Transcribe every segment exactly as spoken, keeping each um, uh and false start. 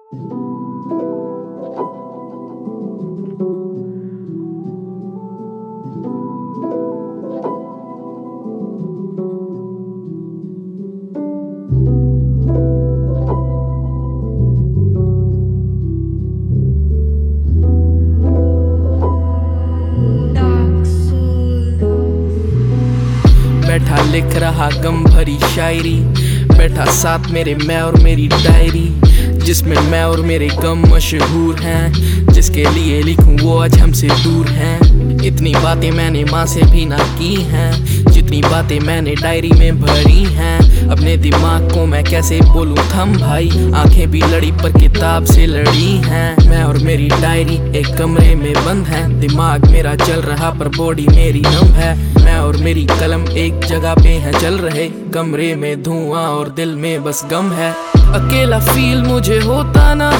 बैठा लिख रहा गम भरी शायरी, बैठा साथ मेरे मैं और मेरी डायरी, जिसमें मैं और मेरे गम मशहूर हैं। जिसके लिए लिखूं वो आज हमसे दूर हैं। इतनी बातें मैंने माँ से भी ना की हैं, जितनी बातें मैंने डायरी में भरी हैं। अपने दिमाग को मैं कैसे बोलूं थम भाई, आंखें भी लड़ी पर किताब से लड़ी हैं। मैं और मेरी डायरी एक कमरे में बंद है, दिमाग मेरा चल रहा पर बॉडी मेरी नम है। मैं और मेरी कलम एक जगह पे है चल रहे, कमरे में धुआं और दिल में बस गम है। अकेला फील मुझे होता ना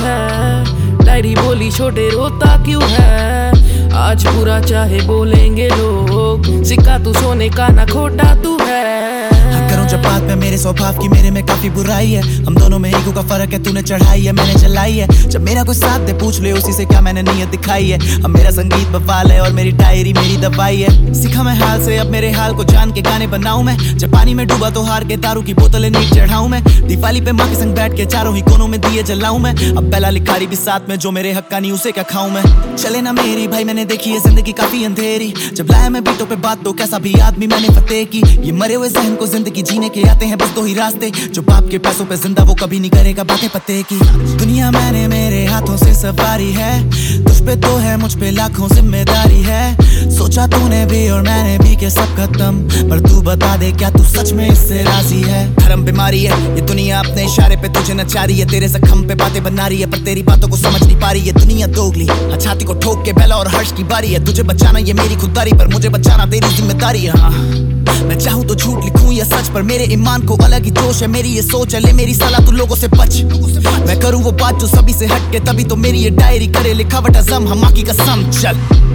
है, डायरी बोली छोटे रोता क्यों है। आज बुरा चाहे बोलेंगे लोग, सिक्का तू सोने का ना खोटा तू है। करूं जब बात में मेरे स्वभाव की, मेरे में काफी बुराई है। हम दोनों में ईगो का फर्क है, तूने चढ़ाई है मैंने चलाई है। जब मेरा कोई साथ दे पूछ ले उसी से क्या मैंने नीयत दिखाई है। अब मेरा संगीत बवाल है और मेरी डायरी मेरी दवाई है। सीखा मैं हाल से अब मेरे हाल को जान के गाने बनाऊं मैं। जब पानी में डूबा तो हार के दारू की बोतलें नीट चढ़ाऊं मैं। दिवाली पे माँ के संग बैठ के चारों ही कोनों में दिए जलाऊं मैं। अब पहला लिखारी भी साथ में, जो मेरे हक्का नहीं उसे क्या खाऊं मैं। चले ना मेरी भाई मैंने देखी है जिंदगी काफी अंधेरी, जब लाया मैं बीटों पे बात तो कैसा भी आदमी मैंने फतेह की। ये मरे हुए जहन को जिंदगी जीने के आते हैं बस दो ही रास्ते, जो बाप के पैसों पे जिंदा वो कभी नहीं करेगा बातें पते की। दुनिया मैंने मेरे हाथों से सवारी है, तुझ पे तो है मुझ पे लाखों जिम्मेदारी है। सोचा तूने भी और मैंने भी के सब खत्म, पर तू बता दे क्या तू सच में इससे राजी है। धर्म बीमारी है ये दुनिया, अपने इशारे पे तुझे नचा रही है। तेरे जख्म पे बातें बना रही है पर तेरी बातों को समझ नहीं पा रही है। दुनिया दोगली छाती को ठोक के बेला और हर्ष की बारी है। तुझे बचाना ये मेरी खुददारी, पर मुझे बचाना तेरी जिम्मेदारी है। हाँ मैं चाहूँ तो झूठ लिखूं या सच, पर मेरे ईमान को अलग ही जोश है। मेरी ये सोच है, ले मेरी सलाह तू लोगों से बच। मैं करूँ वो बात जो सभी से हट के, तभी तो मेरी ये डायरी करे लिखावट अज़म हम माँ की कसम। चल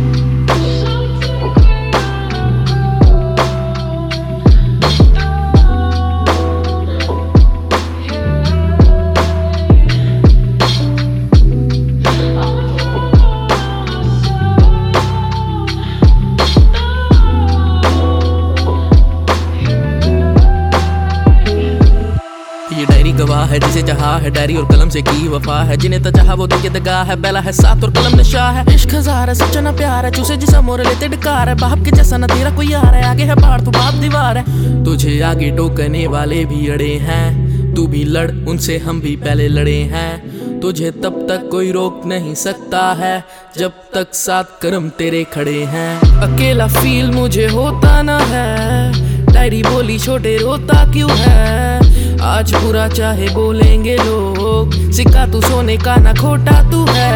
गवाह है जिसे चाहा है, डायरी और कलम से की वफा है। जिन्हें तो चाहा वो देखे दगा है, बेला है साथ और कलम नशा है। इश्क हजार है सच्चा ना प्यार है, चूसे जिसा मोर लेते डकार है। बाप के जैसा ना तेरा कोई यार है, आगे है पहाड़ तो बाप दीवार है। तुझे आगे टोकने वाले भी अड़े हैं, तू भी लड़ उनसे हम भी पहले लड़े हैं। तुझे तब तक कोई रोक नहीं सकता है, जब तक सात करम तेरे खड़े हैं। अकेला फील मुझे होता ना है, डायरी बोली छोटे रोता क्यों है। आज बुरा चाहे बोलेंगे लोग, सिक्का तू सोने का ना खोटा तू है।